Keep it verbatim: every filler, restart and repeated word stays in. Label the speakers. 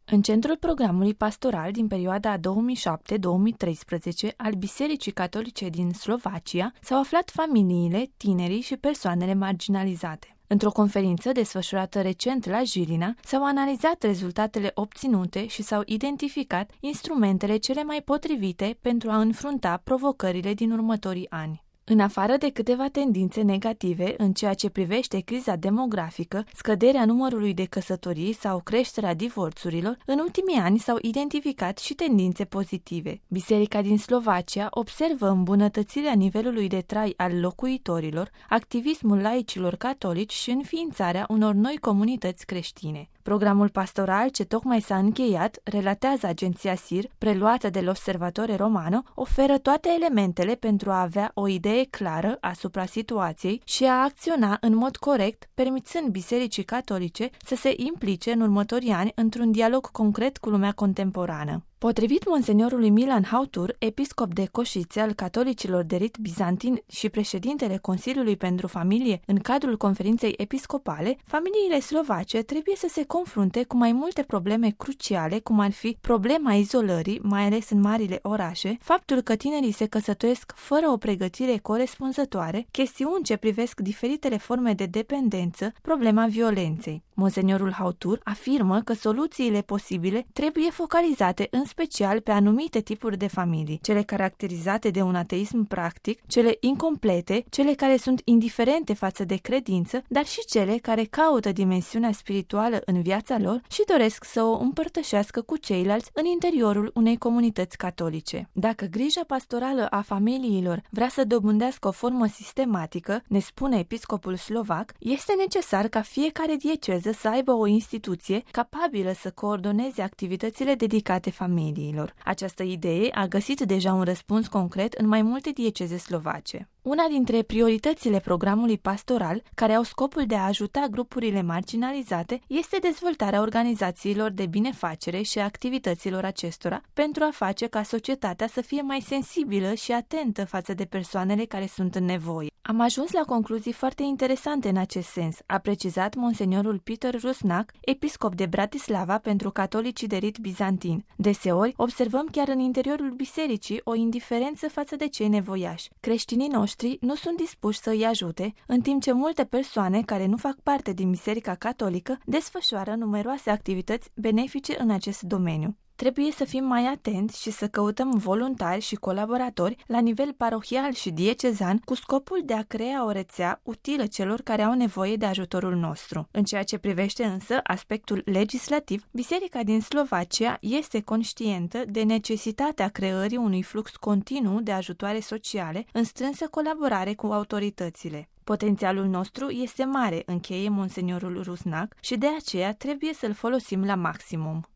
Speaker 1: În centrul programului pastoral din perioada două mii șapte - două mii treisprezece al Bisericii Catolice din Slovacia s-au aflat familiile, tinerii și persoanele marginalizate. Într-o conferință desfășurată recent la Jilina, s-au analizat rezultatele obținute și s-au identificat instrumentele cele mai potrivite pentru a înfrunta provocările din următorii ani. În afară de câteva tendințe negative în ceea ce privește criza demografică, scăderea numărului de căsătorii sau creșterea divorțurilor, în ultimii ani s-au identificat și tendințe pozitive. Biserica din Slovacia observă îmbunătățirea nivelului de trai al locuitorilor, activismul laicilor catolici și înființarea unor noi comunități creștine. Programul pastoral ce tocmai s-a încheiat, relatează agenția S I R, preluată de l'Osservatore Romano, oferă toate elementele pentru a avea o idee clară asupra situației și a acționa în mod corect, permițând Bisericii Catolice să se implice în următorii ani într-un dialog concret cu lumea contemporană. Potrivit monseniorului Milan Hautur, episcop de Coșițe al catolicilor de rit bizantin și președintele Consiliului pentru Familie în cadrul conferinței episcopale, familiile slovace trebuie să se confrunte cu mai multe probleme cruciale, cum ar fi problema izolării, mai ales în marile orașe, faptul că tinerii se căsătoresc fără o pregătire corespunzătoare, chestiuni ce privesc diferitele forme de dependență, problema violenței. Monseniorul Hautur afirmă că soluțiile posibile trebuie focalizate în special pe anumite tipuri de familii, cele caracterizate de un ateism practic, cele incomplete, cele care sunt indiferente față de credință, dar și cele care caută dimensiunea spirituală în viața lor și doresc să o împărtășească cu ceilalți în interiorul unei comunități catolice. Dacă grija pastorală a familiilor vrea să dobândească o formă sistematică, ne spune episcopul slovac, este necesar ca fiecare dieceză să aibă o instituție capabilă să coordoneze activitățile dedicate familiilor. Această idee a găsit deja un răspuns concret în mai multe dieceze slovace. Una dintre prioritățile programului pastoral, care au scopul de a ajuta grupurile marginalizate, este dezvoltarea organizațiilor de binefacere și a activităților acestora pentru a face ca societatea să fie mai sensibilă și atentă față de persoanele care sunt în nevoie. Am ajuns la concluzii foarte interesante în acest sens, a precizat monseniorul Peter Rusnak, episcop de Bratislava pentru catolicii de rit bizantin. Deseori observăm chiar în interiorul bisericii o indiferență față de cei nevoiași. Creștinii noștri nu sunt dispuși să îi ajute, în timp ce multe persoane care nu fac parte din Biserica Catolică desfășoară numeroase activități benefice în acest domeniu. Trebuie să fim mai atenți și să căutăm voluntari și colaboratori la nivel parohial și diecezan cu scopul de a crea o rețea utilă celor care au nevoie de ajutorul nostru. În ceea ce privește însă aspectul legislativ, Biserica din Slovacia este conștientă de necesitatea creării unui flux continuu de ajutoare sociale în strânsă colaborare cu autoritățile. Potențialul nostru este mare, încheie monseniorul Rusnak, și de aceea trebuie să-l folosim la maximum.